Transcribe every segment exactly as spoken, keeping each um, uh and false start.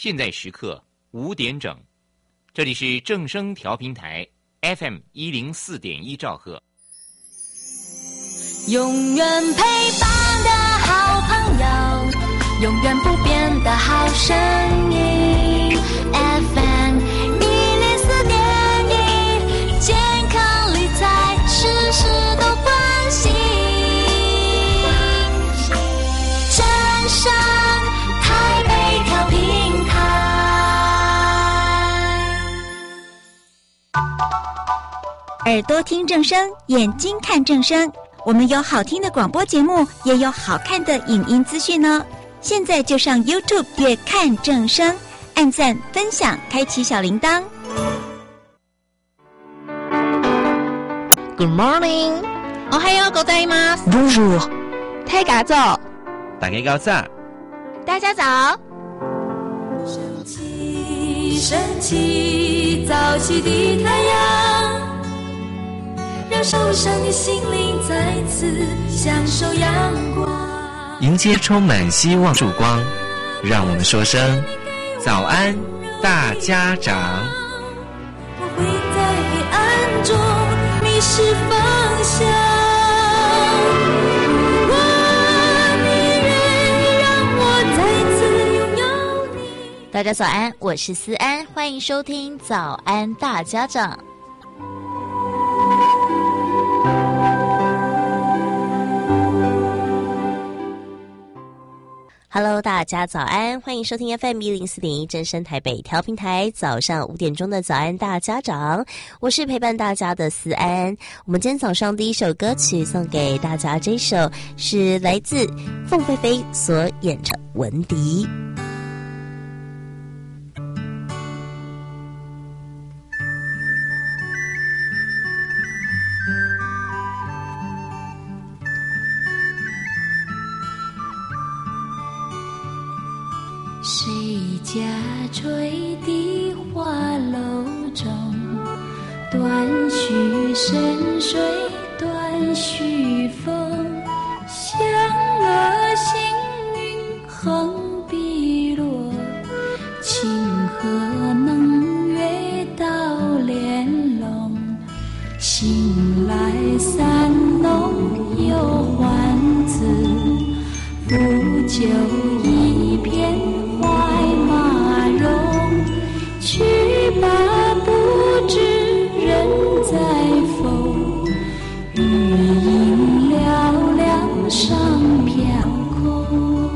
现在时刻五点整，这里是正声调频台 F M 一零四点一兆赫， 永远陪伴的好朋友，永远不变的好声音 F M 一零四点一，健康理财事事都关心，正声台北调频台。 耳朵听正声，眼睛看正声，我们有好听的广播节目，也有好看的影音资讯呢。现在就上 YouTube 阅看正声，按赞分享，开启小铃铛。 Good morning， おはようございます。 Bonjour， 大家早， 大家早， 大家早。 升起，升起，早起的太阳，让受伤的心灵再次享受阳光， 迎接充满希望曙光。让我们说声早安，大家长。 我会在黑暗中迷失方向，如果你愿意让我再次拥有你。 大家早安，我是思安，欢迎收听早安大家长。Hello， 大家早安，欢迎收听 F M 一零四点一正声台北调频台，早上五点钟的早安大家长，我是陪伴大家的思安。我们今天早上第一首歌曲送给大家，这首是来自凤飞飞所演唱《文迪》。 谁家吹的花楼中，断续深水断续风，响了星云横碧落，清河能月到连笼，醒来三农又还子，不久一片怀马容，去吧不知人在否，余音寥寥上飘空。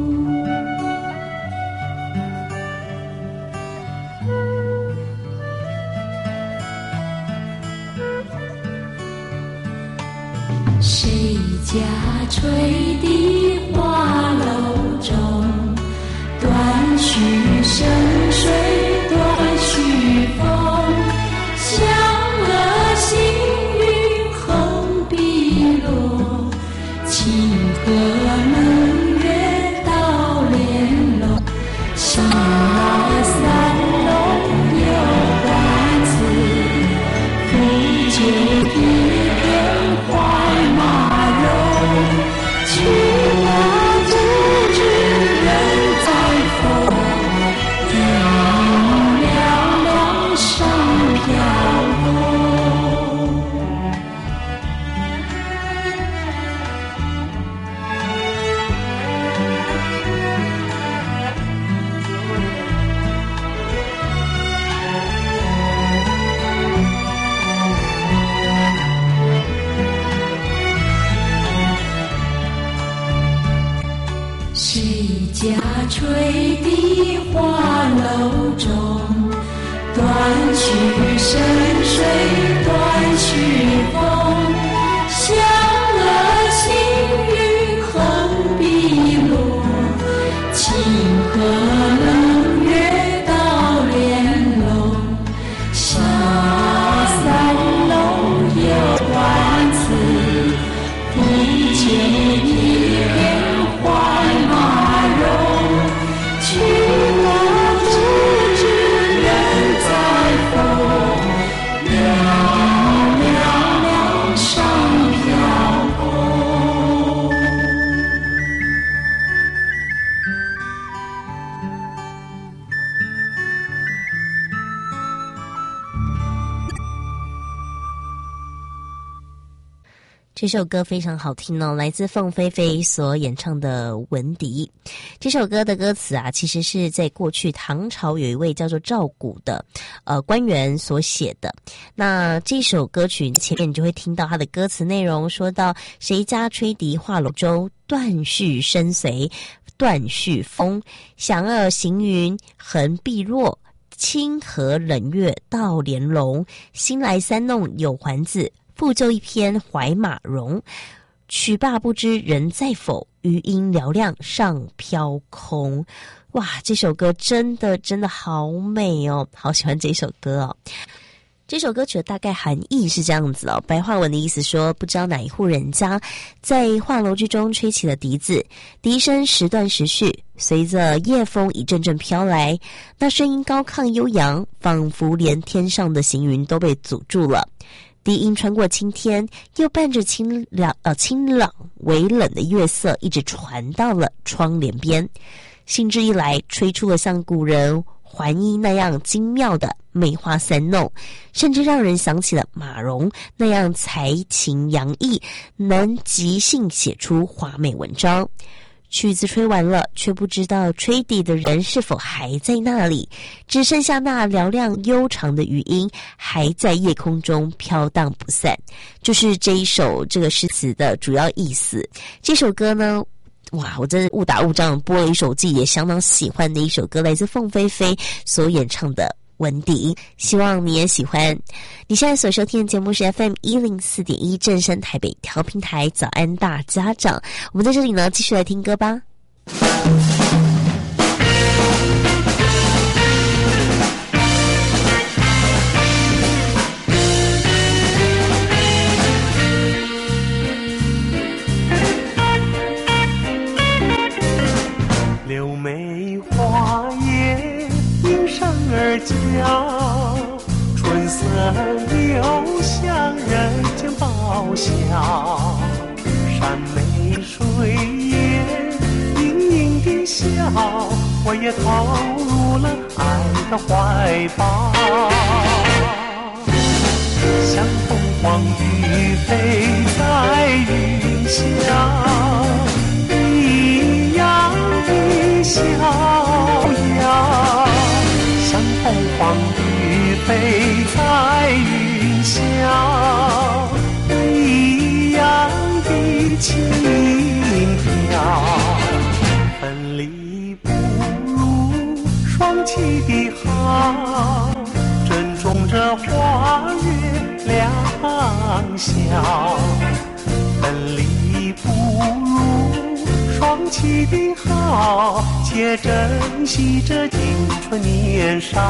谁家吹的花楼中，断续深水断续风，响了星云横碧落，清河能月到连笼，醒来三农又还子，不久一片怀马容，去吧不知人在否，余音寥寥上飘空。谁家吹的花楼中，断续深水断续风，响了星云横碧落，清河能月到连笼，下三农又还子，不久一片怀马容，去吧不知人在否，余音寥寥上飘空。 这首歌非常好听哦，来自凤飞飞所演唱的《文迪》。这首歌的歌词啊，其实是在过去唐朝有一位叫做赵古的呃官员所写的。那这首歌曲前面你就会听到它的歌词内容，说到谁家吹笛画龙舟，断续深随断续风，响二行云横碧落，清河冷月到连龙，新来三弄有环子，复就一篇怀马容。曲罢不知人在否，余音嘹亮上飘空。哇，这首歌真的真的好美哦，好喜欢这首歌哦。这首歌曲的大概含义是这样子哦，白话文的意思说，不知道哪一户人家在画楼之中吹起了笛子，笛声时断时续，随着夜风一阵阵飘来，那声音高亢悠扬，仿佛连天上的行云都被阻住了。笛音穿过青天，又伴着清凉呃清朗微冷的月色，一直传到了窗帘边。兴致一来，吹出了像古人还音那样精妙的梅花三弄，甚至让人想起了马融那样才情洋溢，能即兴写出华美文章。曲子吹完了，却不知道吹笛的人是否还在那里，只剩下那嘹亮悠长的余音还在夜空中飘荡不散，就是这一首这个诗词的主要意思。这首歌呢，哇，我真的误打误撞播了一首自己也相当喜欢的一首歌，来自凤飞飞所演唱的文迪，希望你也喜欢。你现在所收听的节目是 F M 一零四点一 正声台北调频台早安大家长，我们在这里呢继续来听歌吧。 柳梅花叶映山而娇，春色留香人间报晓。山眉水眼盈盈的笑，我也投入了爱的怀抱。像凤凰于飞在云霄，一样的逍遥。像凤凰于飞在云霄，一样的轻飘。分离不如双栖的好，珍重这花月良宵。分离不如双栖的好，且珍惜这青春年少。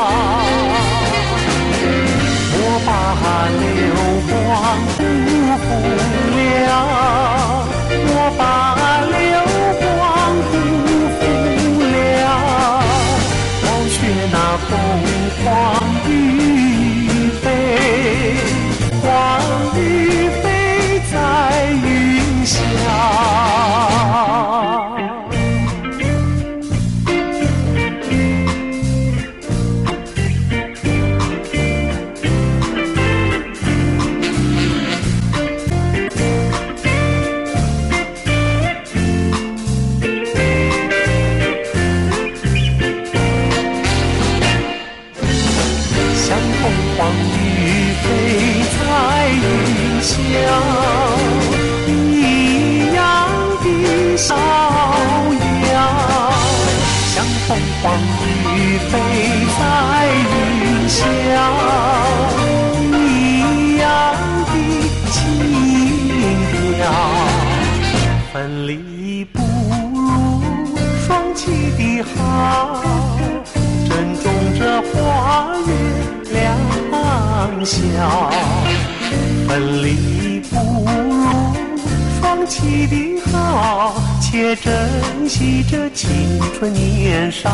莫把流光辜负了，莫把流光辜负了。忘却那凤凰于飞，凰于飞在云霄。一样的逍遥，像凤凰于飞在云霄，一样的轻飘。分离不如双栖的好，珍重这花月良宵。分离不如双栖的好，且珍惜这青春年少。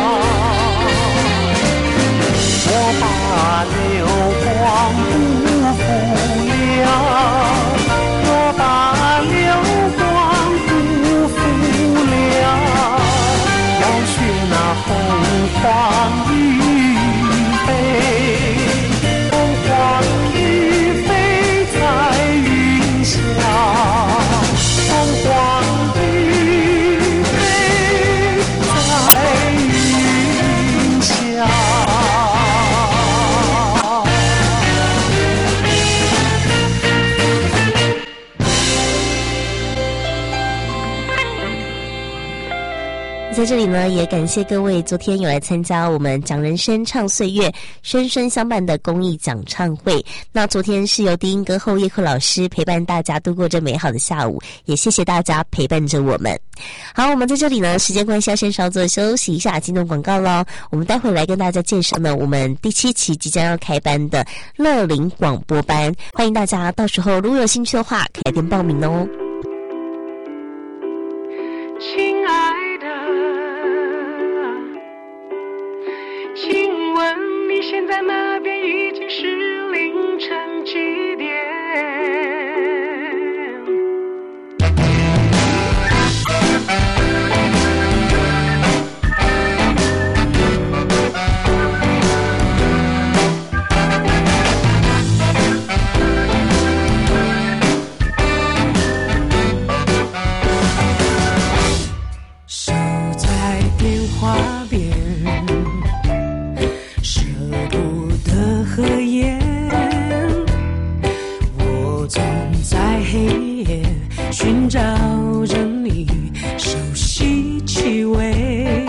我把流光辜负了，我把流光辜负了。要学那凤凰于飞，凤凰于飞在云霄。 在这里呢，也感谢各位昨天有来参加我们讲人生唱岁月孙孙相伴的公益讲唱会。那昨天是由低音歌后叶克老师陪伴大家度过这美好的下午，也谢谢大家陪伴着我们。好，我们在这里呢，时间关系要先稍作休息一下，进入广告咯。我们待会来跟大家介绍呢，我们第七期即将要开班的乐龄广播班，欢迎大家到时候如果有兴趣的话，可以来电报名哦。 亲爱的，请问你现在那边已经是凌晨几点？守在电话边，舍不得合眼，我总在黑夜寻找着你熟悉气味，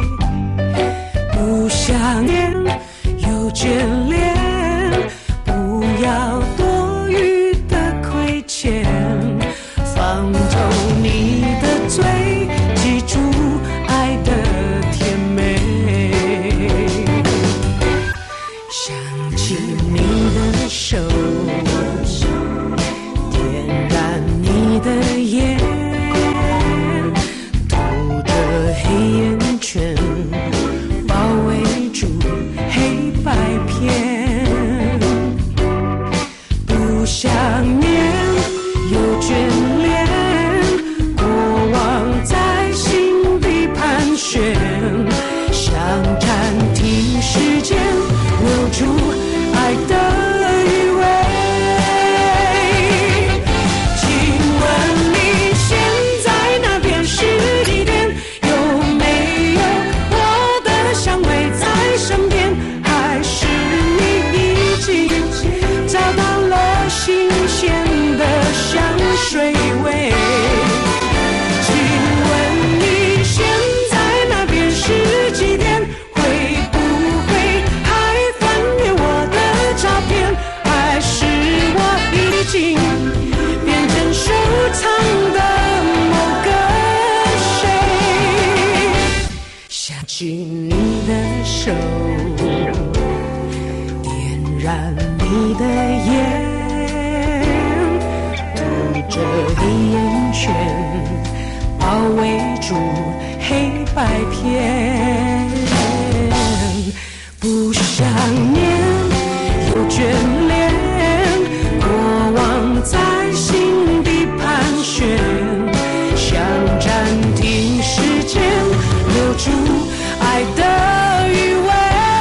不想念又眷恋，不要多余的亏欠，放走你的嘴，记住爱的甜美，想起你的手，点燃你的烟，透着黑眼圈，包围住黑白片，不想念又眷恋，过往在心底盘旋，想暂停时间，留住爱的余味。请问你现在那边是几点？有没有我的香味在身边？还是你已经找到了新鲜的香水味？请问你现在那边是几点？会不会还翻阅我的照片？还是我已经变成收藏的某个谁？想起你的手，点燃你的烟，涂着黑眼圈，包围住黑白片，不想念又眷恋，过往在心底盘旋，想暂停时间，留住爱的余味。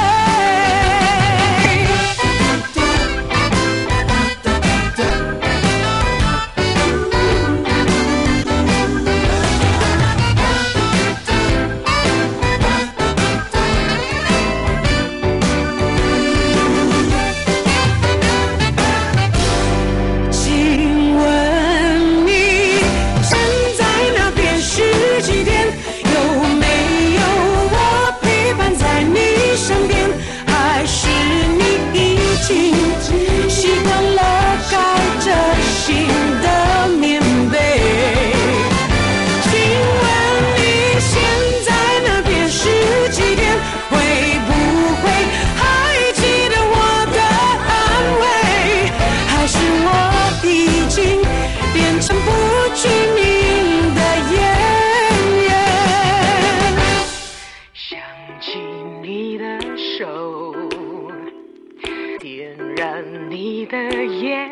请问你现在那边是几点？有没有我陪伴在你身边？还是你已经习惯了盖着新的棉被？请问你现在那边是几点？会不会还记得我的安慰？还是我已经变成不具名的演员？想起你的手，点燃你的烟，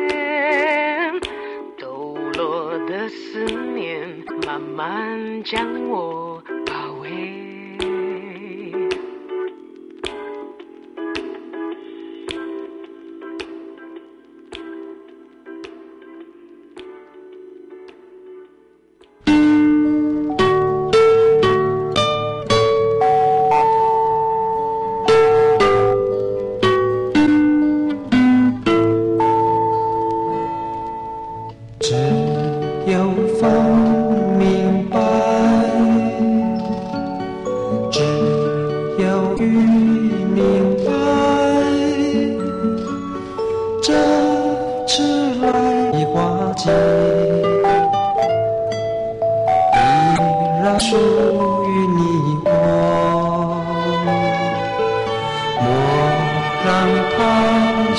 抖落的思念慢慢将我包围。 只有风明白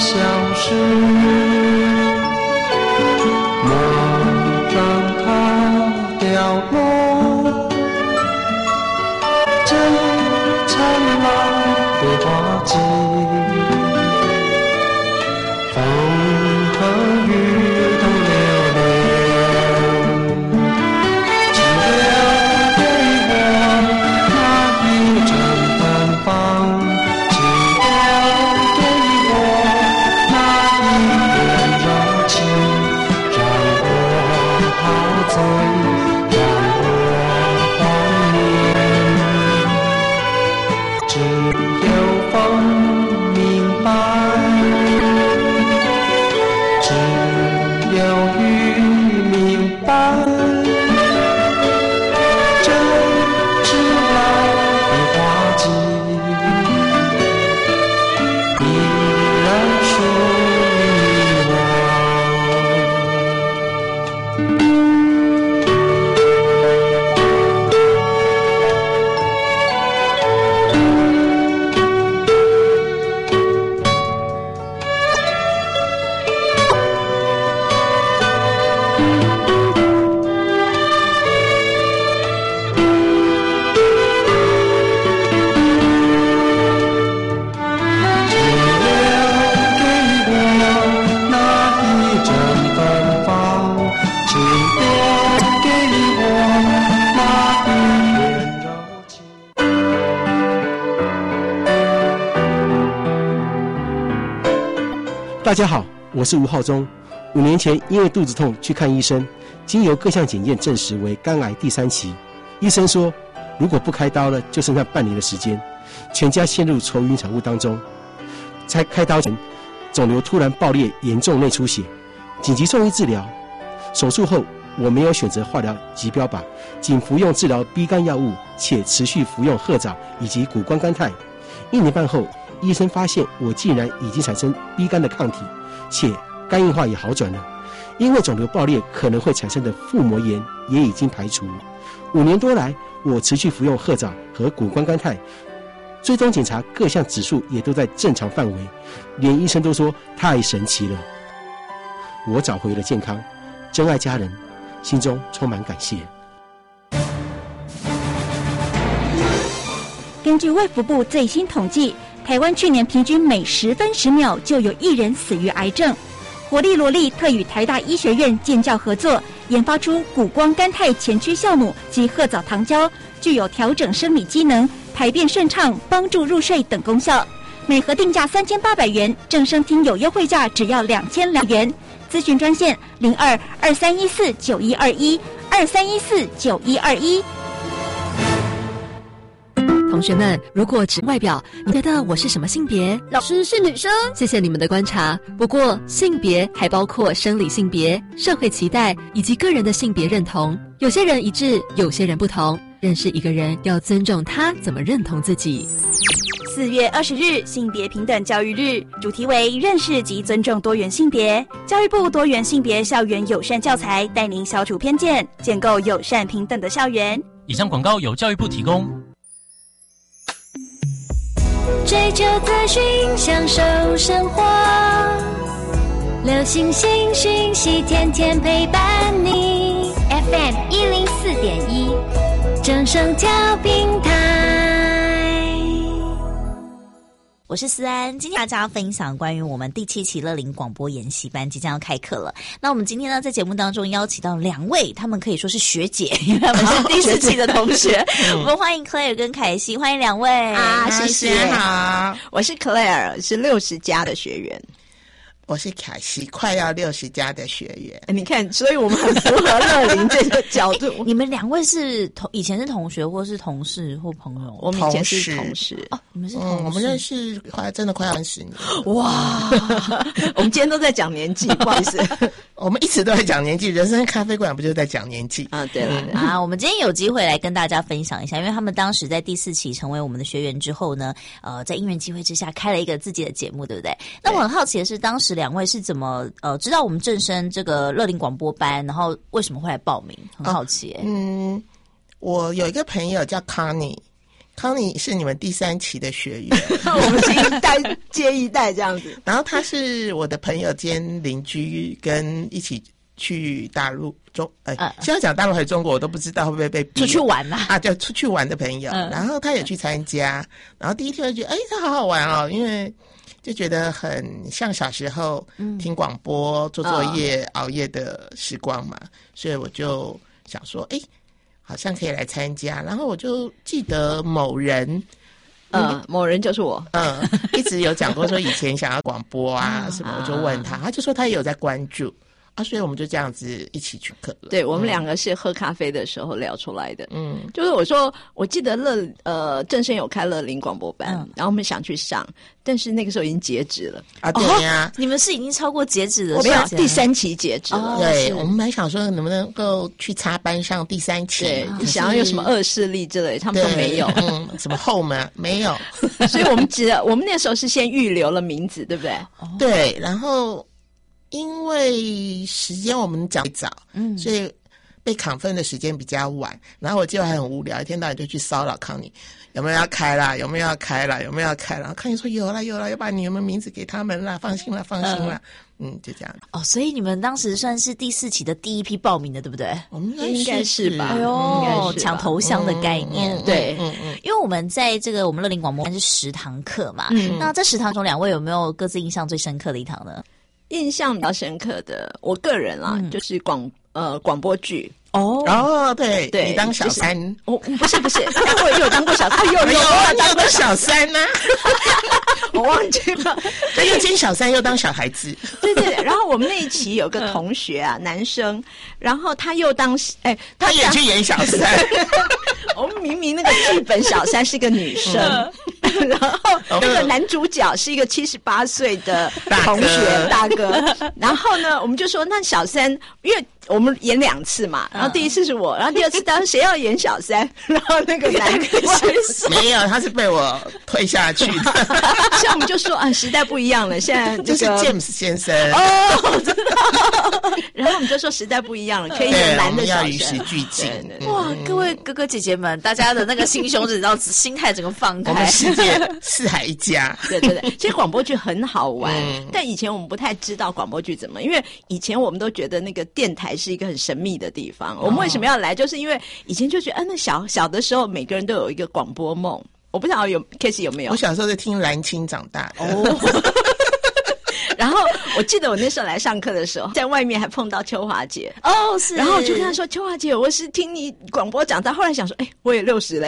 消失，莫让它掉落，这灿烂的花季，风和雨都流连，只留给我那一阵芬芳，只留给我那一点柔情，让我陶醉，让我怀念。只有风明白，只有雨明白，这迟来的花季依然属于我。只留给我那一阵芬芳，只留给我那一点柔情。 大家好，我是吴浩中。五年前因为肚子痛去看医生，经由各项检验证实为肝癌第三期。医生说，如果不开刀了，就剩下半年的时间，全家陷入愁云惨雾当中。才开刀前，肿瘤突然爆裂，严重内出血，紧急送医治疗。手术后，我没有选择化疗及标靶，仅服用治疗 B 肝药物，且持续服用褐藻以及谷胱甘肽。一年半后，医生发现我竟然已经产生 B 肝的抗体，且肝硬化也好转了。因为肿瘤爆裂可能会产生的腹膜炎也已经排除。五年多来，我持续服用褐藻和谷胱甘肽，追踪检查各项指数也都在正常范围，连医生都说太神奇了。我找回了健康，珍爱家人，心中充满感谢。 根据卫福部最新统计，台湾去年平均每十分十秒就有一人死于癌症。活力萝莉特与台大医学院建教合作，研发出谷胱甘肽前驱酵母及褐藻糖胶，具有调整生理机能、排便顺畅、帮助入睡等功效。每盒定价三千八百元，正声听有优惠价只要两千两元。咨询专线零二二三一四九一二一二三一四九一二一。 同学们，如果只外表，你觉得我是什么性别？ 老师是女生。 谢谢你们的观察。不过，性别还包括生理性别、社会期待以及个人的性别认同。有些人一致，有些人不同。认识一个人，要尊重他怎么认同自己。 四月二十日，性别平等教育日，主题为认识及尊重多元性别。教育部多元性别校园友善教材，带您消除偏见，建构友善平等的校园。 以上广告由教育部提供。 追求资讯，享受生活，流行新讯息，天天陪伴你。F M 一零四点一，正声调频台。 我是思安，今天大家分享关于我们第七期乐龄广播研习班即将要开课了。那我们今天呢，在节目当中邀请到两位，他们可以说是学姐，因为他们是第四期的同学。我们欢迎 Claire 跟凯西，欢迎两位啊！谢谢， 好， 我是 Claire， 是六十加的学员。 我是凯西，快要六十加的学员。 你看，所以我们很符合乐龄这个角度。 欸、你们两位是同以前是同学，或是同事或朋友？ 我们以前是同事哦，你们是同事、 嗯，我们认识快真的快要三十年。 哇！我们今天都在讲年纪，不好意思， 我们一直都在讲年纪。人生咖啡馆不就是在讲年纪啊？对了、 嗯、啊，我们今天有机会来跟大家分享一下，因为他们当时在第四期成为我们的学员之后呢，呃，在因缘机会之下开了一个自己的节目，对不对？那我很好奇的是，当时两位是怎么呃知道我们正声这个乐龄广播班，然后为什么会来报名？很好奇、欸哦。嗯，我有一个朋友叫 Connie， 康妮是你们第三期的学员， 我们是一代接一代这样子。 然后他是我的朋友兼邻居，跟一起去大陆中，哎、呃，现在讲大陆还是中国，我都不知道会不会被逼出去玩啦、 啊？啊，就出去玩的朋友，嗯、然后他也去参加，然后第一天就觉得，哎，他好好玩哦，因为就觉得很像小时候听广播、嗯、做作业、哦、熬夜的时光嘛，所以我就想说，哎。好像可以来参加，然后我就记得某人， 嗯，嗯某人就是我， 嗯，一直有讲过说以前想要广播啊什么，我就问他，他就说他也有在关注啊，所以我们就这样子一起去课了。 对，我们两个是喝咖啡的时候聊出来的，嗯，就是我说我记得乐呃正声有开乐龄广播班，嗯、然后我们想去上，但是那个时候已经截止了啊，对呀、 哦，你们是已经超过截止的， 我们第三期截止了， 哦、对，我们还想说能不能够去插班上第三期， 对，你想要有什么恶势力之类，他们都没有， 嗯，什么后门没有， 所以我们只我们那时候是先预留了名字，对不对？ 哦、对，然后。因为时间我们讲早，嗯，所以被砍分的时间比较晚。然后我记得还很无聊，一天到晚就去骚扰康妮，有没有要开啦？有没有要开啦？有没有要开啦？然后康妮说有啦有啦，要把你们名字给他们啦，放心啦放心啦，嗯, 嗯，就这样。 哦，所以你们当时算是第四期的第一批报名的，对不对？ 我们应该是吧？ 哎呦，抢头香的概念， 嗯、对， 嗯嗯，因为我们在这个我们乐龄广播班是十堂课嘛，嗯，那这十堂中，两位有没有各自印象最深刻的一堂呢？ 印象比较深刻的，我个人啦，嗯、就是广呃广播剧哦哦，对对， 你当小三， 我、就是、不是不是，我也有当过小三，有有有当过小三呢、啊， 我忘记了， 他又兼小三又当小孩子， 对对对。然后我们那一期有个同学啊，嗯、男生，然后他又当哎， 他也去演小三， 我们明明那个剧本小三是个女生。嗯然后那个男主角是一个七十八岁的同学大哥，然后呢，我们就说那小三，因为我们演两次嘛，然后第一次是我，然后第二次当时谁要演小三，然后那个男的没有，他是被我推下去的， 所以我们就说啊，时代不一样了，现在这是 James 先生哦，真的，然后我们就说时代不一样了，可以演男的小三， 要与时俱进。 哇，各位哥哥姐姐们，大家的那个心胸，只知道心态整个放开， 我们世界四海一家， 对对对，其实广播剧很好玩，嗯、但以前我们不太知道广播剧怎么，因为以前我们都觉得那个电台是一个很神秘的地方。我们为什么要来？就是因为以前就觉得，啊，那小小的时候每个人都有一个广播梦。我不知道有 Casey 有没有？ 我小时候在听蓝青长大的。哦。 然后我记得我那时候来上课的时候，在外面还碰到秋华姐哦，是， 然后我就跟她说：“秋华姐，我是听你广播长大。”后来想说：“哎、欸，我也六十嘞。”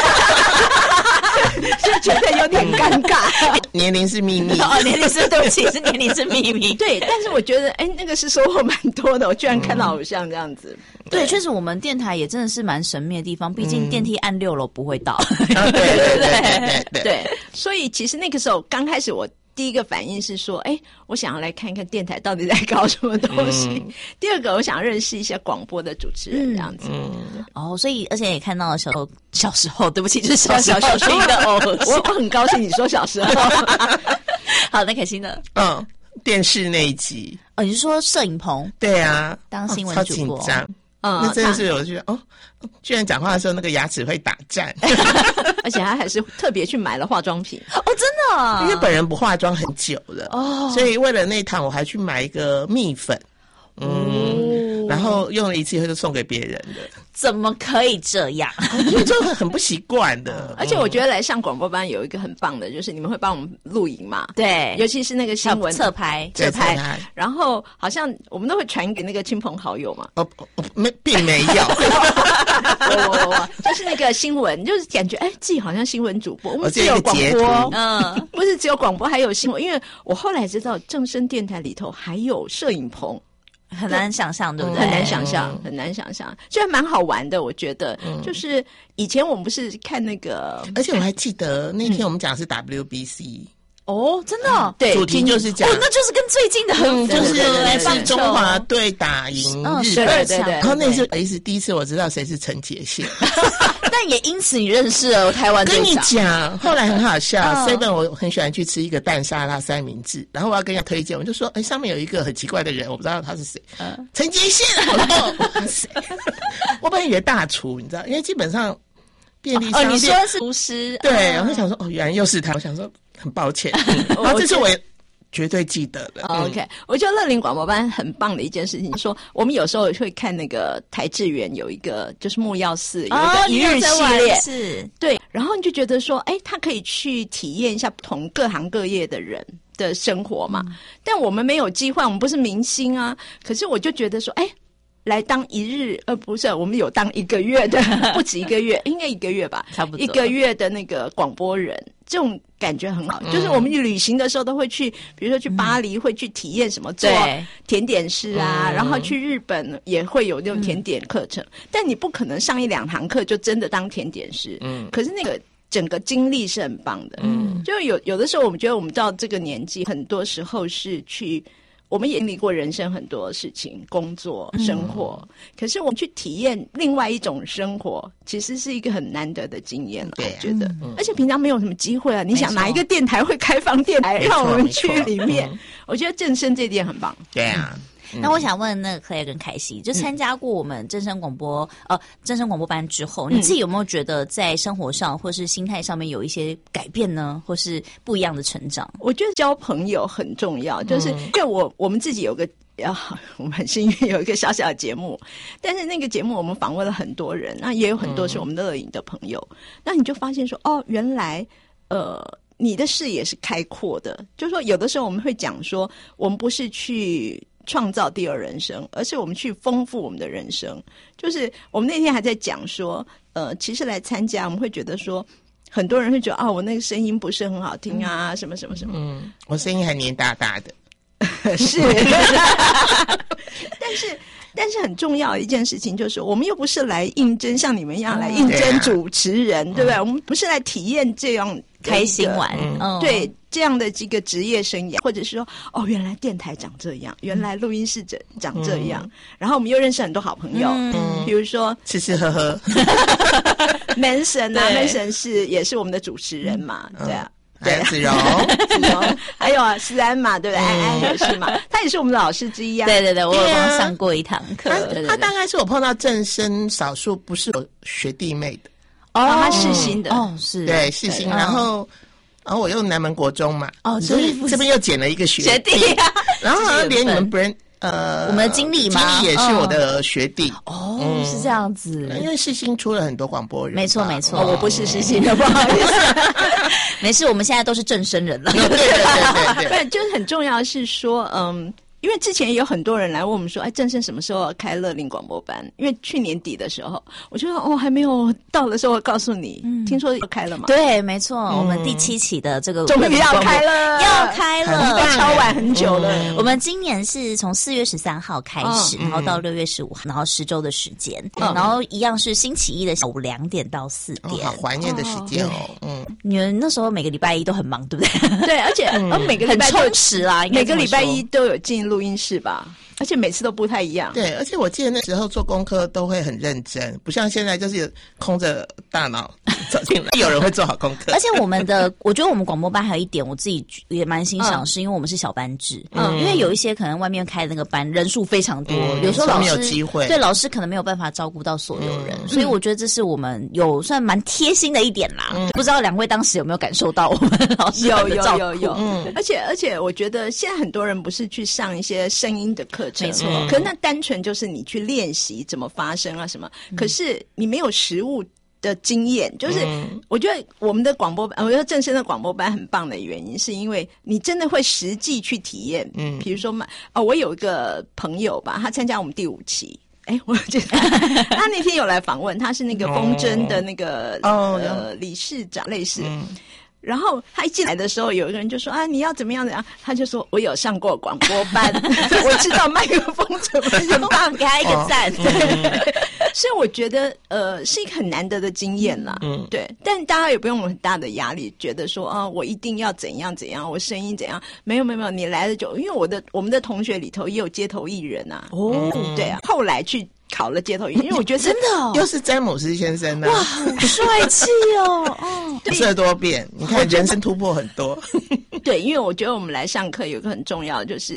就觉得有点尴尬。 年龄是秘密哦，年龄是对不起，是年龄是秘密。 对，但是我觉得，哎、欸，那个是收获蛮多的。我居然看到偶像这样子。嗯、 对，确实我们电台也真的是蛮神秘的地方，毕竟电梯按六楼不会到。 对对对对对对，所以其实那个时候刚开始我。第一个反应是说，哎，我想要来看看电台到底在搞什么东西。嗯、第二个，我想要认识一些广播的主持人，这样子。 嗯嗯、哦，所以而且也看到了小时候，小时候，对不起，就是小时候是一个偶像。 我我很高兴你说小时候。 好，那开心的。 嗯，电视那一集。 哦，你是说摄影棚？ 对啊， 当新闻主播。 哦，超紧张。嗯，那真的是我觉得哦，居然讲话的时候那个牙齿会打颤， 而且他还是特别去买了化妆品哦，真的、啊， 因为本人不化妆很久了哦，所以为了那趟我还去买一个蜜粉，嗯，哦、然后用了一次以后就送给别人的。 怎么可以这样？ 因为这个很不习惯的。 而且我觉得来上广播班有一个很棒的，就是你们会帮我们录影嘛， 对， 尤其是那个新闻侧拍， 侧拍，然后好像我们都会传给那个亲朋好友嘛。 哦，没，并没有。 我我我就是那个新闻，就是感觉哎，自己好像新闻主播。我们只有广播，嗯，不是只有广播，还有新闻。因为我后来知道正声电台里头还有摄影棚。 很难想象，对不对？ 很难想象，很难想象，就还蛮好玩的。我觉得，嗯、就是以前我们不是看那个， 而且我还记得那天我们讲的是 W B C。嗯哦，真的、哦， 对， 主题就是讲， 哦，那就是跟最近的很、 嗯，就是是中华队打赢日本， 对对对。 然后那是也是第一次我知道谁是陈杰宪， 但也因此你认识了台湾队长。 跟你讲，后来很好笑 ，seven 我很喜欢去吃一个蛋沙拉三明治，然后我要跟人家推荐，我就说，哎，上面有一个很奇怪的人，我不知道他是谁，陈杰宪，哦，哇塞，我本来以为大厨，你知道，因为基本上。 便利商店。 哦，你说的是厨师？ 对， 啊我就想说，哦，原来又是他。我想说，很抱歉。然后这是我绝对记得的。 哦、OK，、嗯、我觉得乐龄广播班很棒的一件事情，说我们有时候会看那个台志远有一个就是木曜寺有一个一日系列， 哦、是对，然后你就觉得说，哎，他可以去体验一下不同各行各业的人的生活嘛。嗯、但我们没有机会，我们不是明星啊。可是我就觉得说，哎。来当一日，呃，不是，我们有当一个月的，不止一个月，应该一个月吧， 差不多一个月的那个广播人，这种感觉很好。嗯、就是我们旅行的时候都会去，比如说去巴黎，嗯、会去体验什么做甜点师啊，嗯、然后去日本也会有那种甜点课程。嗯、但你不可能上一两堂课就真的当甜点师，嗯，可是那个整个经历是很棒的，嗯，就有有的时候我们觉得我们到这个年纪，很多时候是去。我们也经历过人生很多事情，工作、生活，嗯、可是我们去体验另外一种生活，其实是一个很难得的经验了。我觉得，嗯、而且平常没有什么机会啊。你想哪一个电台会开放电台让我们去里面？嗯、我觉得正声这点很棒。 对啊。 嗯、那我想问那个 Claire 跟凯西，就参加过我们正声广播、嗯、呃正声广播班之后，你自己有没有觉得在生活上或是心态上面有一些改变呢，或是不一样的成长？ 我觉得交朋友很重要，就是因为我我们自己有个啊，我们很幸运有一个小小的节目，但是那个节目我们访问了很多人，那也有很多是我们乐龄的朋友，嗯、那你就发现说，哦，原来呃。你的视野是开阔的，就是说有的时候我们会讲说，我们不是去创造第二人生，而是我们去丰富我们的人生。就是我们那天还在讲说，呃，其实来参加我们会觉得说，很多人会觉得，哦，我那个声音不是很好听啊，嗯、什么什么什么。 嗯，我声音还黏大大的， 是，但是。但是很重要的一件事情就是，我们又不是来应征像你们一样来应征主持人，嗯、对不对？嗯、我们不是来体验这样开心玩， 嗯、对这样的这个职业生涯，或者是说，哦，原来电台长这样，原来录音室长长这样，嗯、然后我们又认识很多好朋友，嗯、比如说吃吃喝喝 ，Manson 啊 ，Manson 是也是我们的主持人嘛，嗯、对啊。 对，子柔， 子柔，还有啊，思安嘛，对不对？安安也是嘛，他也是我们的老师之一啊。 对对对，我有帮他上过一堂课。 他对对对他大概是我碰到正声少数不是我学弟妹的。 哦，他世新的， 哦是， 对世新，然后。然后我又南门国中嘛， 哦，所以这边又捡了一个学学弟啊， 然后连你们不认。呃， 我们的经理吗？ 经理也是我的学弟哦，嗯、是这样子。 因为世新出了很多广播人， 没错没错、 哦，我不是世新的，不好意思。 没事，我们现在都是正声人了。 对对对对对， 不，就是很重要是说，嗯。因为之前也有很多人来问我们说，哎，正声什么时候开乐龄广播班？因为去年底的时候，我就说哦，还没有到的时候，我告诉你，嗯、听说要开了嘛？ 对，没错，嗯、我们第七期的这个终于要开了， 要开了， 被敲碗很久了。 嗯、我们今年是从四月十三号开始，嗯、然后到六月十五号，然后十周的时间，嗯、然后一样是星期一的下午两点到四点， 哦、好怀念的时间哦。嗯， 你们那时候每个礼拜一都很忙，对不对？ 对，而且嗯，每个礼拜很充实啦， 每个礼拜一都有进录音室吧。而且每次都不太一样。 对，而且我记得那时候做功课都会很认真，不像现在就是空着大脑走进来。有人会做好功课。 而且我们的，我觉得我们广播班还有一点，我自己也蛮欣赏，嗯、是因为我们是小班制。嗯，因为有一些可能外面开的那个班人数非常多，嗯、有时候老师没有机会， 对老师可能没有办法照顾到所有人，嗯、所以我觉得这是我们有算蛮贴心的一点啦。嗯、不知道两位当时有没有感受到我们老师有有有有，嗯，而且而且我觉得现在很多人不是去上一些声音的课程， 没错。 嗯、可是那单纯就是你去练习怎么发声啊什么，嗯、可是你没有实物的经验，就是我觉得我们的广播班，我觉得正声的广播班很棒的原因，是因为你真的会实际去体验。嗯，比如说嘛，哦，我有一个朋友吧，他参加我们第五期。哎，我觉得他那天有来访问，他是那个风筝的那个、哦、呃理事长类似。嗯，然后他一进来的时候，有一个人就说啊，你要怎么样怎么样？他就说我有上过广播班，我知道麦克风怎么用， 很棒，给他一个赞。 哦、对，所以我觉得呃是一个很难得的经验啦。嗯，对，但大家也不用很大的压力，觉得说啊，我一定要怎样怎样，我声音怎样？没有没有没有，你来了就因为我的我们的同学里头也有街头艺人啊。哦，嗯、对啊，后来去。考了街头艺人，因为我觉得真的、哦、 又是詹姆斯先生呢、啊， 哇，好帅气哦！哦， 色多变，你看人生突破很多。 对，因为我觉得我们来上课有一个很重要的，就是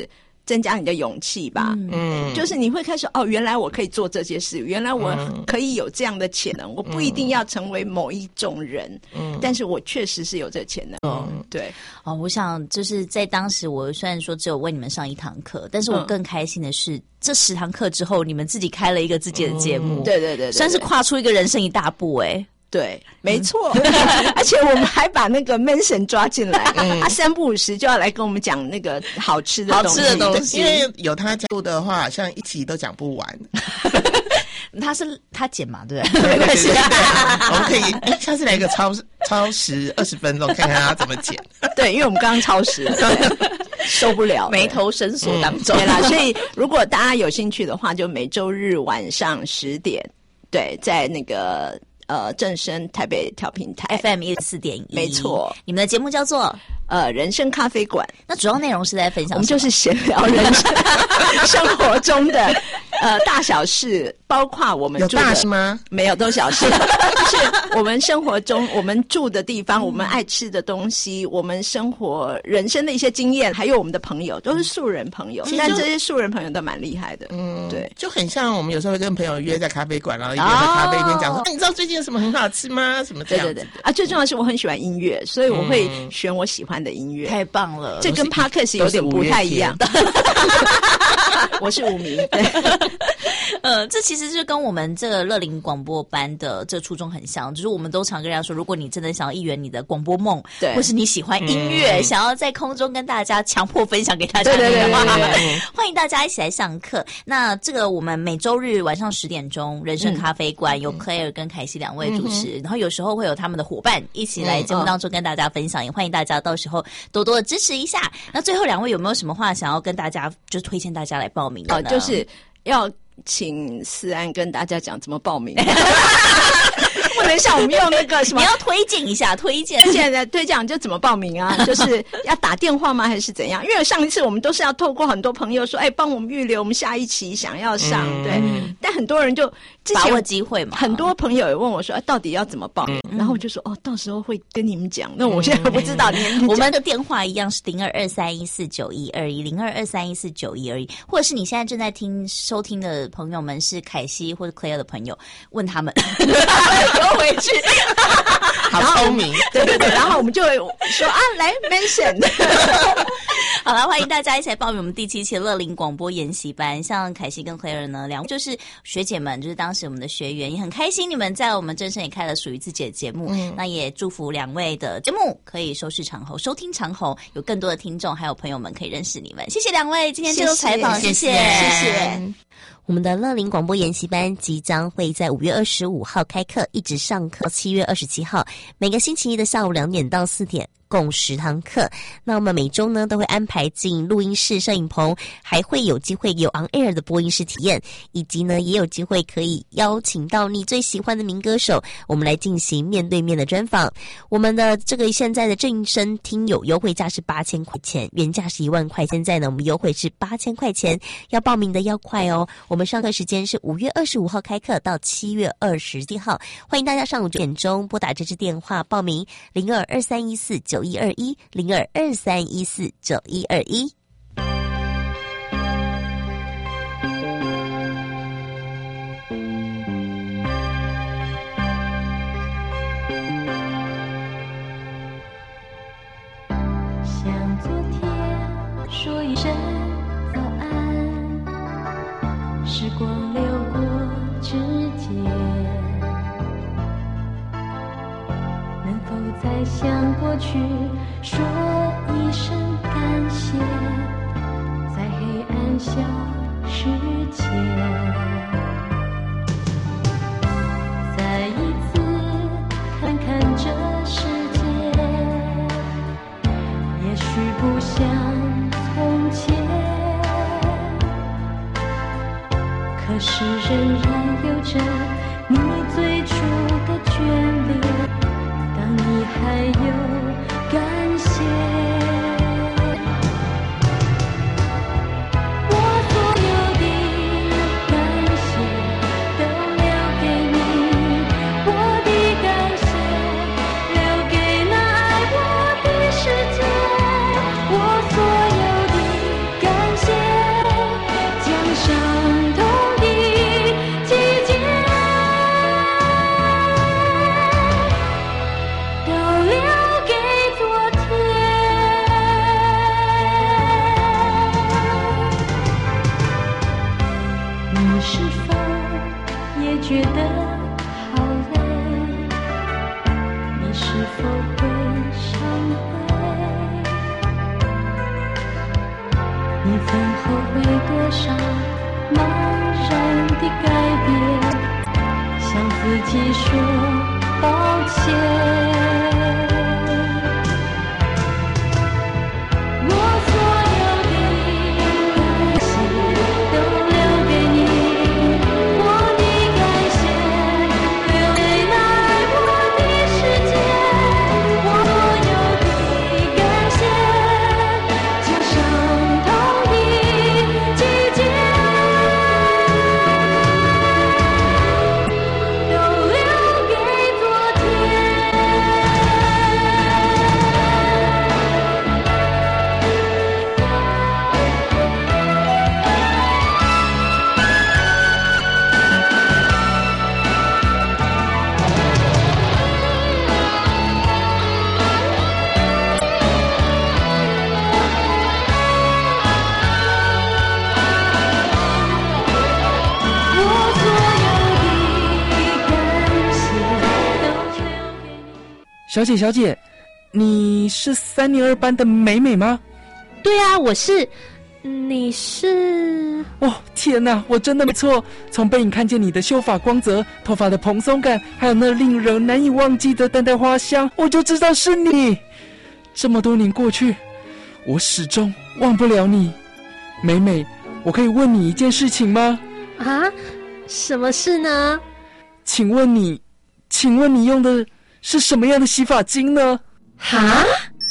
增加你的勇气吧。嗯，就是你会开始哦，原来我可以做这些事，原来我可以有这样的潜能，我不一定要成为某一种人，嗯，但是我确实是有这潜能。嗯，对。 哦，我想就是在当时，我虽然说只有为你们上一堂课，但是我更开心的是，嗯、这十堂课之后，你们自己开了一个自己的节目， 嗯、对, 对, 对, 对对， 算是跨出一个人生一大步哎、欸。 对，没错，嗯、而且我们还把那个 Manson 抓进来，嗯、他三不五时就要来跟我们讲那个好吃的东西， 好吃的东西，因为有他加入的话，好像一集都讲不完。 他是他剪嘛，对不对？ 对对对对，我们可以下次来一个超超时二十分钟，看看他怎么剪。 对，因为我们刚刚超时，受不了， 眉头深锁当中。 嗯、对啦，所以如果大家有兴趣的话，就每周日晚上十点，对，在那个。呃，正声台北调频台 F M 一四点一， 没错。 你们的节目叫做呃人生咖啡馆， 那主要内容是在分享什么？ 我们就是闲聊人生生活中的呃大小事，包括我们住的有大事吗？ 没有，都小事。就是我们生活中我们住的地方，我们爱吃的东西，我们生活人生的一些经验，还有我们的朋友，都是素人朋友。但这些素人朋友都蛮厉害的，嗯，对， 就很像我们有时候会跟朋友约在咖啡馆，然后一边喝咖啡一边讲说，你知道最近有什么很好吃吗？什么这样子？ 对对对啊，最重要的是我很喜欢音乐，所以我会选我喜欢的音乐。 太棒了， 这跟 Podcast 有点不太一样。我是五迷，对， 呃，这其实就跟我们这个乐龄广播班的这初衷很像，就是我们都常跟人家说，如果你真的想要一圆你的广播梦，对，或是你喜欢音乐，嗯、想要在空中跟大家强迫分享给大家听的话，欢迎大家一起来上课。那这个我们每周日晚上十点钟，人生咖啡馆、嗯、有 Claire 跟凯西两位主持，嗯、然后有时候会有他们的伙伴一起来节目当中跟大家分享，嗯、也欢迎大家到时候多多的支持一下。那最后两位有没有什么话想要跟大家，就推荐大家来报名的呢？ 哦，就是要请思安跟大家讲怎么报名。不能像我们用那个什么， 你要推荐一下，推荐现在推荐就怎么报名啊？就是要打电话吗？还是怎样？因为上一次我们都是要透过很多朋友说，哎，帮我们预留我们下一期想要上，嗯、对。但很多人就之前把握机会嘛， 很多朋友也问我说，哎，到底要怎么报名？嗯、然后我就说，哦，到时候会跟你们讲。那我现在不知道， 嗯、我们的电话一样是零二二三一四九一二一零二二三一四九一二一，或者是你现在正在听收听的朋友们是凯西或者 Claire 的朋友，问他们。 回去， 好聪明， 对对对，然后我们就会说啊，来 mention， 好了，欢迎大家一起来报名我们第七期乐龄广播研习班。像凯西跟 Claire 呢，两就是学姐们，就是当时我们的学员，也很开心你们在我们正声也开了属于自己的节目。嗯、那也祝福两位的节目可以收视长虹，收听长虹，有更多的听众还有朋友们可以认识你们。谢谢两位今天接受采访，谢谢谢谢。 我们的乐龄广播研习班即将会在五月二十五号开课，一直上课七月二十七号，每个星期一的下午两点到四点。共十堂课，那我们每周呢都会安排进录音室、摄影棚，还会有机会有 on air 的播音室体验，以及呢也有机会可以邀请到你最喜欢的民歌手，我们来进行面对面的专访。我们的这个现在的正声听友优惠价是八千块钱，原价是一万块，现在呢我们优惠是八千块钱，要报名的要快哦。我们上课时间是五月二十五号开课到七月二十一号，欢迎大家上午九点钟拨打这支电话报名零二二三一四九一二一零二二三一四九一二一。 向昨天说一声早安，时光流过指尖，能否再向过去说一声感谢，在黑暗消失前，再一次看看这世界，也许不像从前，可是仍然有着你最初的眷恋，当你还有感谢，我所有的感谢都留给你，我的感谢留给那爱我的世界，我所觉得好累，你是否会伤悲？你曾后悔多少茫然的改变，向自己说抱歉。 小姐，小姐，你是三年二班的美美吗？ 对啊，我是。你是？ 哦，天哪，我真的没错。从背影看见你的秀发光泽、头发的蓬松感，还有那令人难以忘记的淡淡花香，我就知道是你。这么多年过去，我始终忘不了你。美美，我可以问你一件事情吗？ 啊？什么事呢？ 请问你，请问你用的是什么样的洗发精呢？ 哈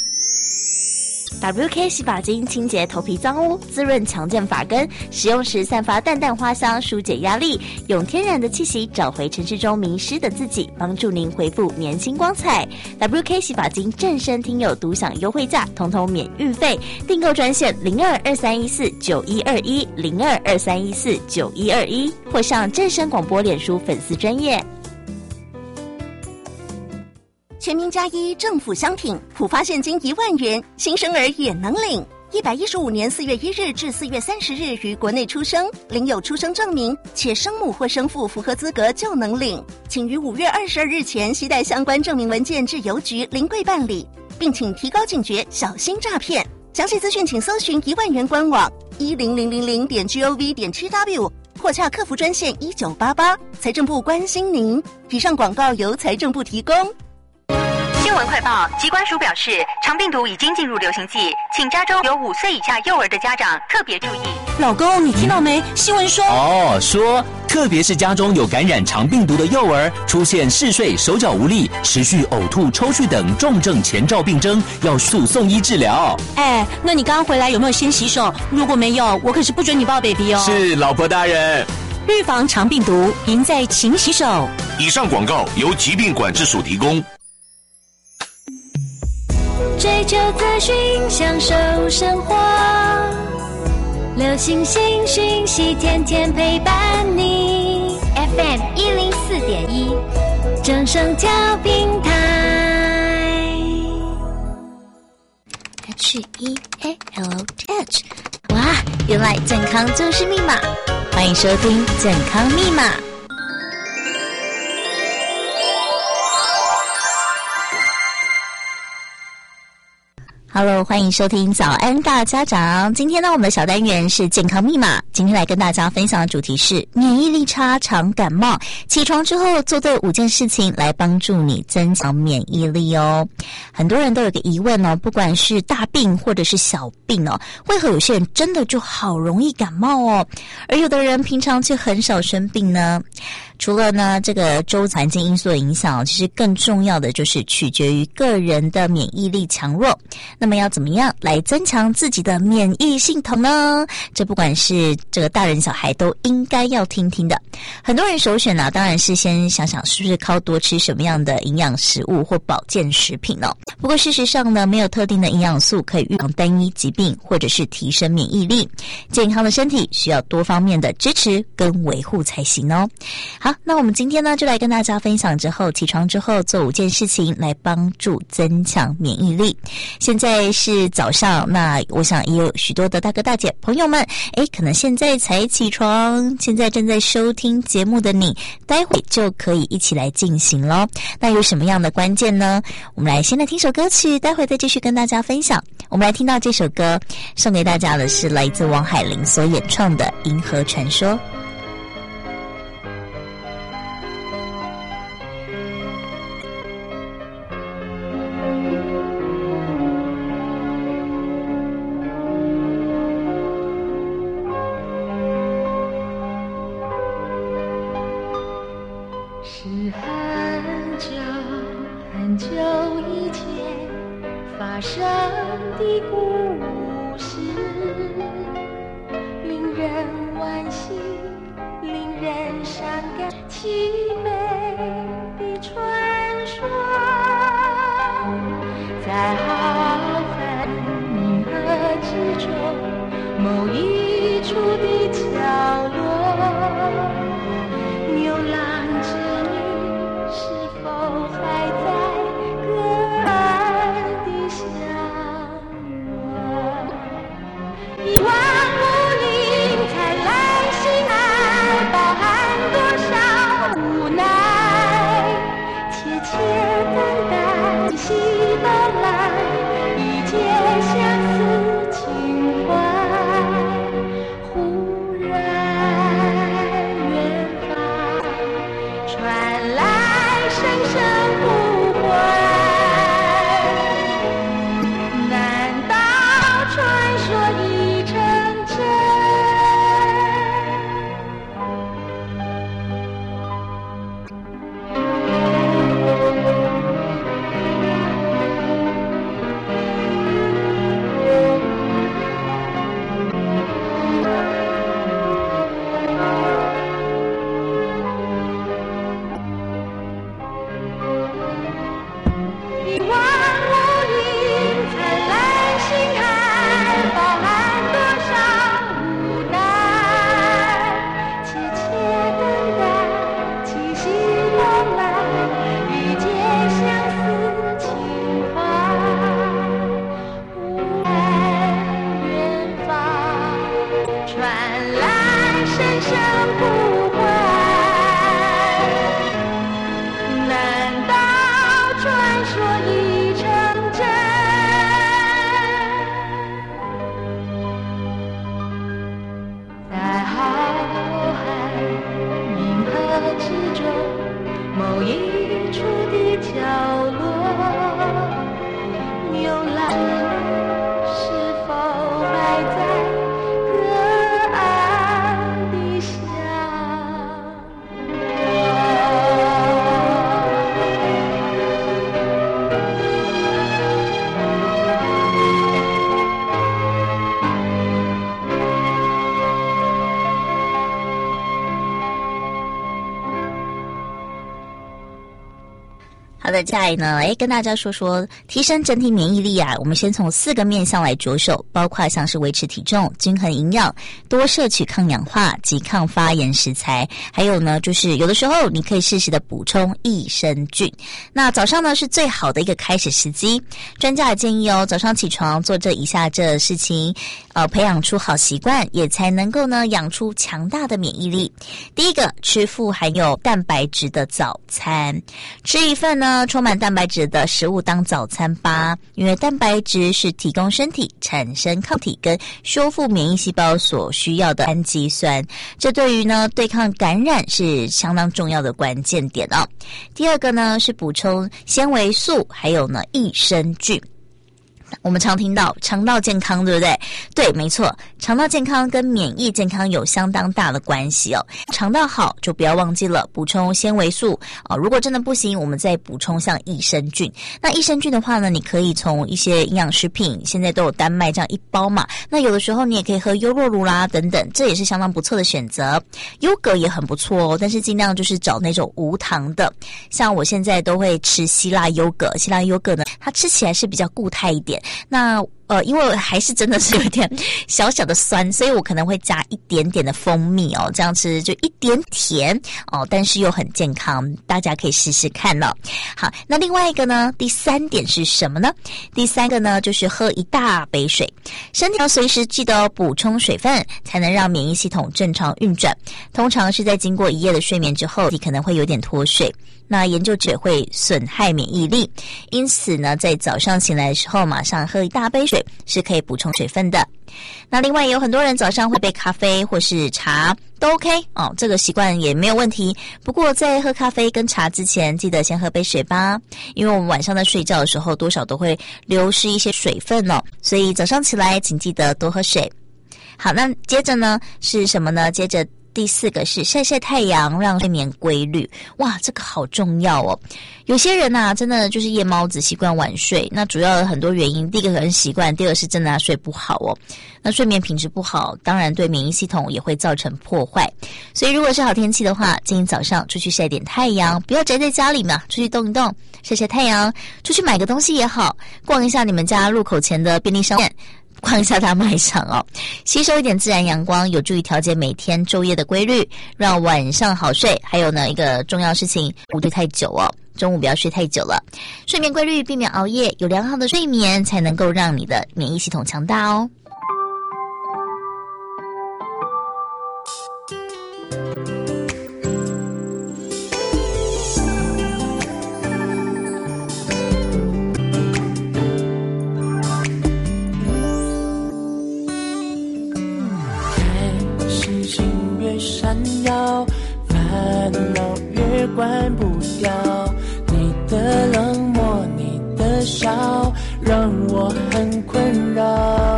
W K 洗发精清洁头皮脏污，滋润强健发根，使用时散发淡淡花香，疏解压力，用天然的气息找回城市中迷失的自己，帮助您恢复年轻光彩。W K 洗发精正身听友独享优惠价，通通免运费，订购专线零二二三一四九一二一零二二三一四九一二一，或上正声广播脸书粉丝专页。 全民加一政府相挺，普发现金一万元，新生儿也能领。一百一十五年四月一日至四月三十日于国内出生，领有出生证明，且生母或生父符合资格就能领。请于五月二十二日前携带相关证明文件至邮局临柜办理，并请提高警觉，小心诈骗。详细资讯请搜寻一万元官网一零零零零点 gov 点 tw 或洽客服专线一九八八。财政部关心您。以上广告由财政部提供。 新闻快报，疾管署表示，肠病毒已经进入流行季，请家中有五岁以下幼儿的家长特别注意。 老公，你听到没？新闻说哦，说特别是家中有感染肠病毒的幼儿，出现嗜睡、手脚无力、持续呕吐、抽搐等重症前兆病征，要速送医治疗。 哎，那你刚刚回来有没有先洗手？如果没有，我可是不准你抱 baby 哦。 是，老婆大人。 预防肠病毒，赢在勤洗手。 以上广告由疾病管制署提供。 追求资讯，享受生活，流行新讯息，天天陪伴你。F M 一零四点一，正声调频台。 H E A L H， 哇，原来健康就是密码！欢迎收听《健康密码》。Hello， 欢迎收听早安大家长。今天呢，我们的小单元是健康密码。今天来跟大家分享的主题是免疫力差常感冒，起床之后做对五件事情来帮助你增强免疫力哦。很多人都有个疑问哦，不管是大病或者是小病哦，为何有些人真的就好容易感冒哦，而有的人平常却很少生病呢？除了呢这个周环境因素的影响，其实更重要的就是取决于个人的免疫力强弱。那么要怎么样来增强自己的免疫系统呢？这不管是这个大人小孩都应该要听听的。很多人首选呢、啊，当然是先想想是不是靠多吃什么样的营养食物或保健食品哦。 不过事实上呢，没有特定的营养素可以预防单一疾病或者是提升免疫力。健康的身体需要多方面的支持跟维护才行哦。好，那我们今天呢就来跟大家分享之后起床之后做五件事情来帮助增强免疫力。现在是早上，那我想也有许多的大哥大姐朋友们，诶，可能现在才起床，现在正在收听节目的你，待会就可以一起来进行咯。那有什么样的关键呢？我们来先来听首歌曲，待会再继续跟大家分享。我们来听到这首歌，送给大家的是来自王海玲所演唱的《银河传说》。 是很久很久以前发生的故事，令人惋惜，令人伤感，凄美的传说，在浩瀚银河之中，某一处的角落，牛郎织女是否还在隔岸的相望？一万无垠灿烂星海，包含多少无奈？切切等待，喜到来，一切相思情怀。忽然远方传来声声呼唤，难道传说已成真？一万无垠灿烂星海，包含多少无奈？切切等待，七夕到来，遇见相思情怀。忽然远方传来声声呼唤，难道传说已成真？在浩瀚银河之中，某一处的角落，牛郎是否还在隔岸的相好的，接下来呢，诶，跟大家说说提升整体免疫力啊。我们先从四个面向来着手，包括像是维持体重、均衡营养、多摄取抗氧化及抗发炎食材，还有呢，就是有的时候你可以适时的补充益生菌。那早上呢是最好的一个开始时机，专家也建议哦，早上起床做这以下这事情，呃，培养出好习惯，也才能够呢养出强大的免疫力。第一个，吃富含有蛋白质的早餐，吃一份呢充满蛋白质的食物当早餐吧，因为蛋白质是提供身体产生抗体跟修复免疫细胞所需要的氨基酸，这对于呢对抗感染是相当重要的关键点哦。第二个呢是补充纤维素，还有呢益生菌。 我们常听到肠道健康，对不对？对，没错，肠道健康跟免疫健康有相当大的关系哦。肠道好，就不要忘记了补充纤维素哦。如果真的不行，我们再补充像益生菌。那益生菌的话呢，你可以从一些营养食品，现在都有丹麦这样一包嘛。那有的时候你也可以喝优酪乳啦等等，这也是相当不错的选择。优格也很不错哦，但是尽量就是找那种无糖的。像我现在都会吃希腊优格，希腊优格呢，它吃起来是比较固态一点。那呃，因为还是真的是有点小小的酸，所以我可能会加一点点的蜂蜜哦，这样吃就一点甜哦，但是又很健康，大家可以试试看了。好，那另外一个呢，第三点是什么呢？第三个呢，就是喝一大杯水，身体要随时记得补充水分，才能让免疫系统正常运转。通常是在经过一夜的睡眠之后，你可能会有点脱水。那研究者会损害免疫力，因此呢，在早上醒来的时候，马上喝一大杯水是可以补充水分的。那另外也有很多人早上会杯咖啡或是茶都 OK 哦，这个习惯也没有问题。不过在喝咖啡跟茶之前，记得先喝杯水吧，因为我们晚上在睡觉的时候多少都会流失一些水分哦，所以早上起来请记得多喝水。好，那接着呢是什么呢？接着第四个是晒晒太阳，让睡眠规律。哇，这个好重要哦。有些人啊，真的就是夜猫子，习惯晚睡。那主要有很多原因，第一个可能习惯，第二个是真的睡不好哦。那睡眠品质不好，当然对免疫系统也会造成破坏。所以如果是好天气的话，建议早上出去晒点太阳，不要宅在家里嘛，出去动一动，晒晒太阳，出去买个东西也好，逛一下你们家路口前的便利商店，逛一下大卖场哦，吸收一点自然阳光，有助于调节每天昼夜的规律，让晚上好睡。还有呢，一个重要事情，不睡太久哦，中午不要睡太久了。睡眠规律，避免熬夜，有良好的睡眠，才能够让你的免疫系统强大哦。 闪耀，烦恼越关不掉，你的冷漠，你的笑，让我很困扰。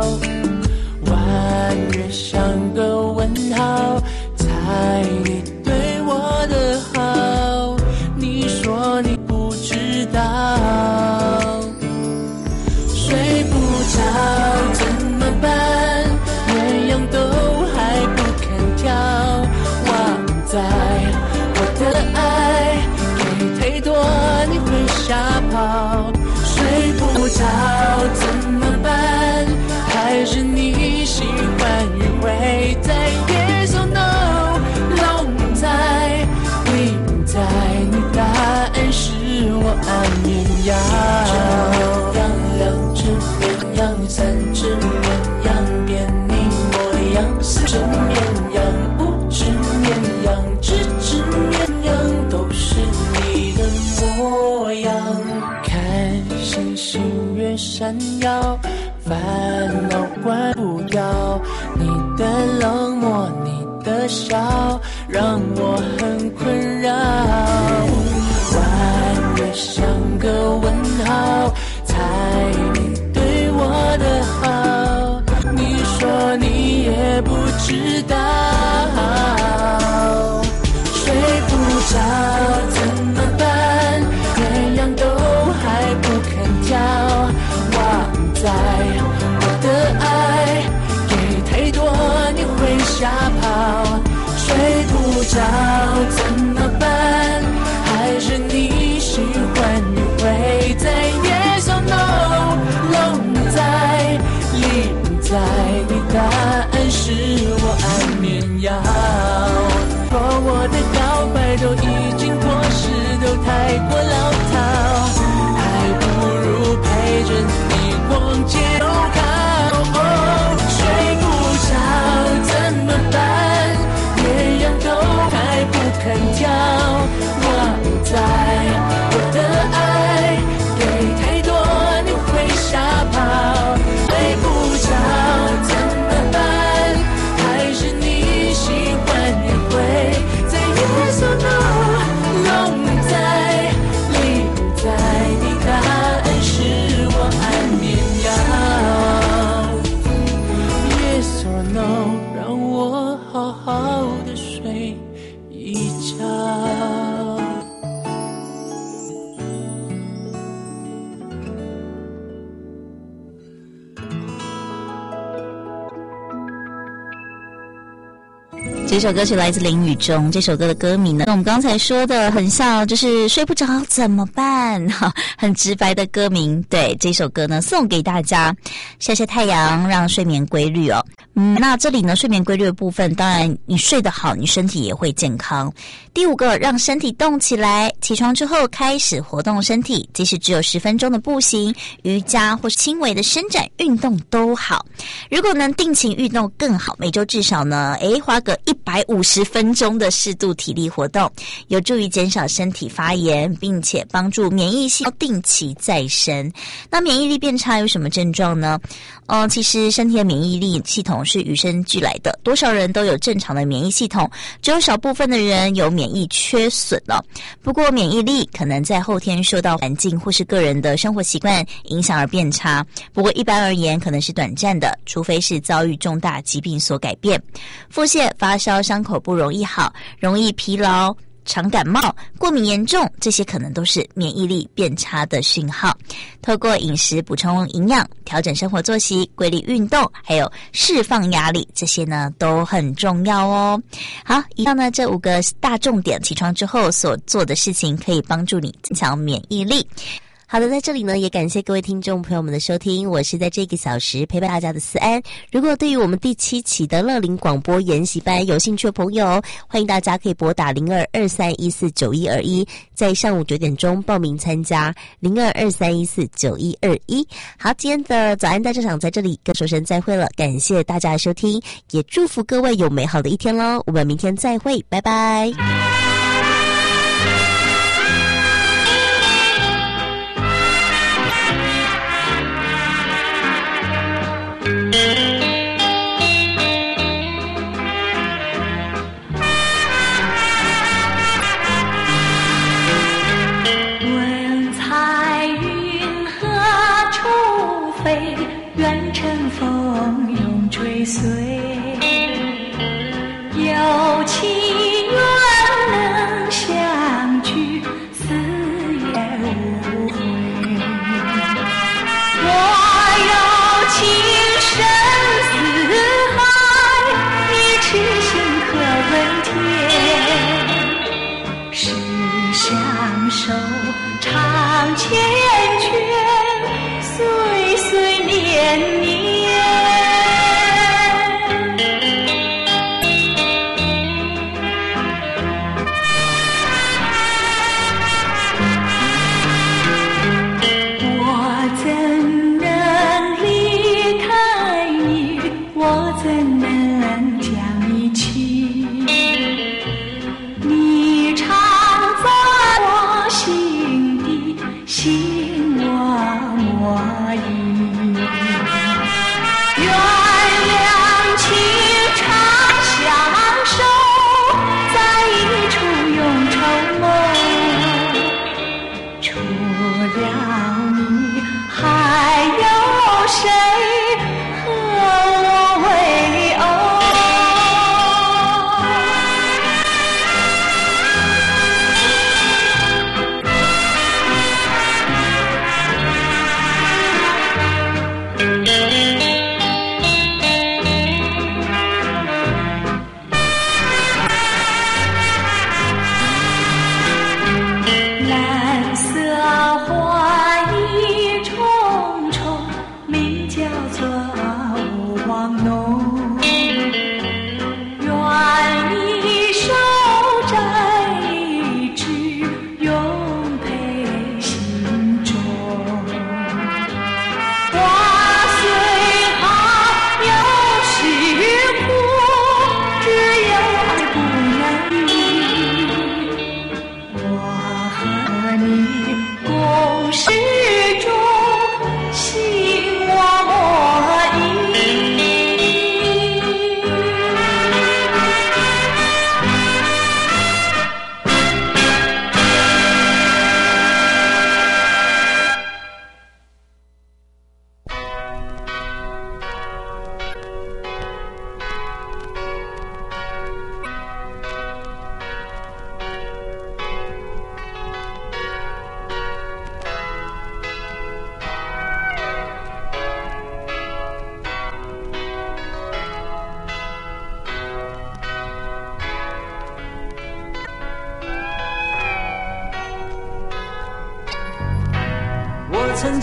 弯月像个问号，猜你对我的好，你说你不知道，睡不着怎么办？鸳鸯都还不肯跳。在我的爱给太多，你会吓跑，睡不着怎么办？还是你喜欢迂回在 Yes or No， 龙在你在，你答案是我安眠药。两只绵羊，三只绵羊，变你模样，四只绵羊，五只绵羊。只只绵羊都是你的模样，看星星越闪耀，烦恼关不掉，你的冷漠，你的笑，让我很困扰。弯月像个问号，猜你对我的好，你说你也不知道。睡不着怎么办？鸳鸯都还不肯跳，忘在我的爱给太多，你会吓跑。睡不着怎么办？还是你喜欢迂回在 Yes or No， 龙在灵在，你答案是我安眠药。说我的告白都已经过时，都太过老套，还不如陪着你逛街都好。哦，睡不着怎么办？鸳鸯都还这首歌曲来自林宇中，这首歌的歌名呢，跟我们刚才说的很像，就是睡不着怎么办？哈，很直白的歌名。对，这首歌呢送给大家，晒晒太阳，让睡眠规律哦。嗯，那这里呢，睡眠规律的部分，当然你睡得好，你身体也会健康。第五个，让身体动起来，起床之后开始活动身体，即使只有十分钟的步行、瑜伽或是轻微的伸展运动都好。如果能定期运动更好，每周至少呢，诶，花个一百五十分钟的适度体力活动，有助于减少身体发炎，并且帮助免疫系统定期再生。那免疫力变差有什么症状呢？嗯，其实身体的免疫力系统是与生俱来的，多少人都有正常的免疫系统，只有少部分的人有免疫缺损了。不过免疫力可能在后天受到环境或是个人的生活习惯影响而变差，不过一般而言可能是短暂的，除非是遭遇重大疾病所改变。腹泻、发烧、伤口不容易好，容易疲劳、常感冒、过敏严重，这些可能都是免疫力变差的讯号。透过饮食补充营养，调整生活作息，规律运动，还有释放压力，这些呢都很重要哦。好，以上呢这五个大重点，起床之后所做的事情可以帮助你增强免疫力。好的，在这里呢，也感谢各位听众朋友们的收听，我是在这个小时陪伴大家的思安。如果对于我们第七期的乐龄广播研习班有兴趣的朋友，欢迎大家可以拨打零二二三一四九一二一，在上午九点钟报名参加零二二三一四九一二一。好，今天的早安大战场在这里跟说声再会了，感谢大家的收听，也祝福各位有美好的一天咯，我们明天再会，拜拜。 问彩云何处飞，愿乘风永追随。有情愿能相聚，死也无悔。我有情深似海，你痴心可问天。是相守长缱绻，岁岁年年。我怎能离开你？我怎能将你弃？你常在我心底，心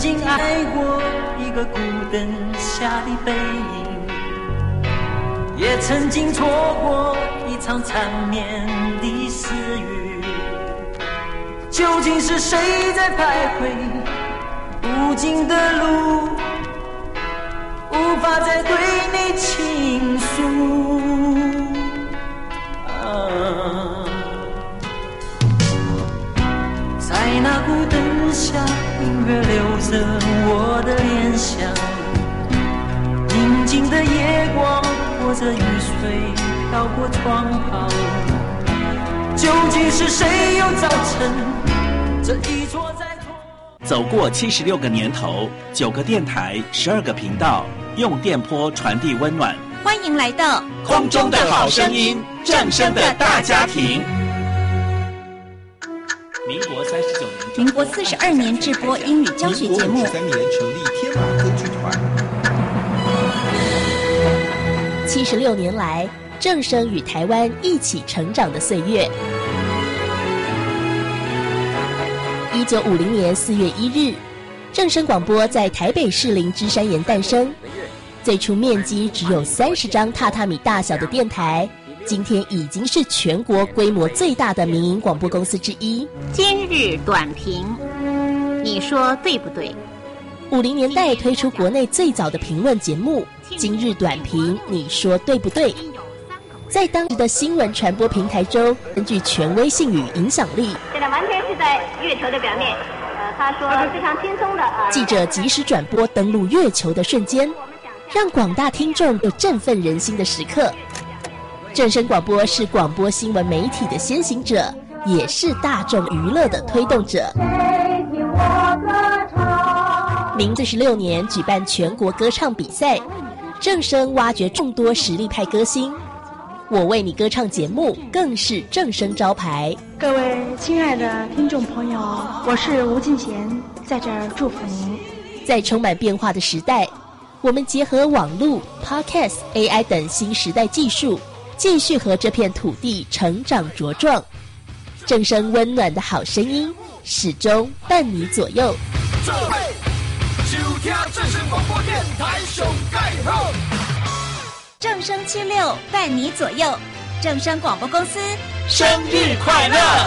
经爱过一个孤灯下的背影，也曾经错过一场缠绵的私语。究竟是谁在徘徊无尽的路，无法再对你倾诉。啊，在那孤灯下，音乐留着我的联想，宁静的夜光或者雨水绕过窗旁。究竟是谁又造成这一错再错？ 走过七十六个年头，九个电台，十二个频道，用电波传递温暖。 欢迎来到空中的好声音，正声的大家庭。民国三十九年， 民国四十二年制播英语教学节目。 民国五十三年成立天马歌剧团。 七十六年来，正声与台湾一起成长的岁月。一九五零年四月一日，正声广播在台北士林芝山岩诞生。最初面积只有三十张榻榻米大小的电台，今天已经是全国规模最大的民营广播公司之一。 今日短评，你说对不对？ 五零年代推出国内最早的评论节目《今日短评》，你说对不对？在当时的新闻传播平台中，根据权威性与影响力， 现在完全是在月球的表面。呃，他说非常轻松的啊。 记者及时转播登陆月球的瞬间，让广大听众有振奋人心的时刻。正声广播是广播新闻媒体的先行者，也是大众娱乐的推动者。民四十六年举办全国歌唱比赛，正声挖掘众多实力派歌星。我为你歌唱节目更是正声招牌。 各位亲爱的听众朋友，我是吴敬贤，在这儿祝福您。 在充满变化的时代，我们结合网络、Podcast、A I 等新时代技术，继续和这片土地成长茁壮。正声温暖的好声音，始终伴你左右。 这位收听正声广播电台上盖好。 正声七六伴你左右，正声广播公司生日快乐！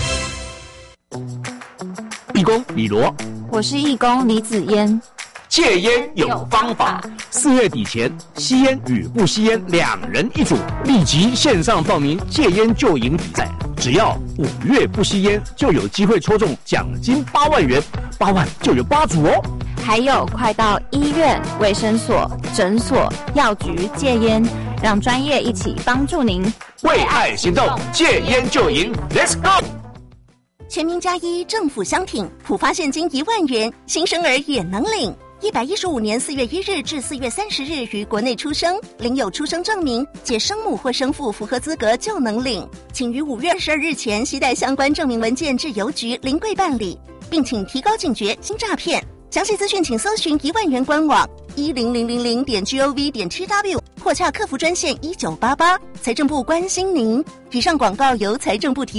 义工李罗， 我是义工李子嫣。 戒烟有方法，四月底前，吸烟与不吸烟两人一组，立即线上报名戒烟救营比赛。只要五月不吸烟，就有机会抽中奖金八万元，八万就有八组哦。 还有，快到医院、卫生所、诊所、药局戒烟，让专业一起帮助您。 为爱行动，戒烟救营 ，Let's go！ 全民加一，政府相挺，普发现金一万元，新生儿也能领。一百一十五年四月一日至四月三十日于国内出生，领有出生证明，且生母或生父符合资格就能领。请于五月二十二日前携带相关证明文件至邮局临柜办理，并请提高警觉，新诈骗。详细资讯请搜寻一万元官网一零零零零点 gov 点 tw 或洽客服专线一九八八。财政部关心您。以上广告由财政部提。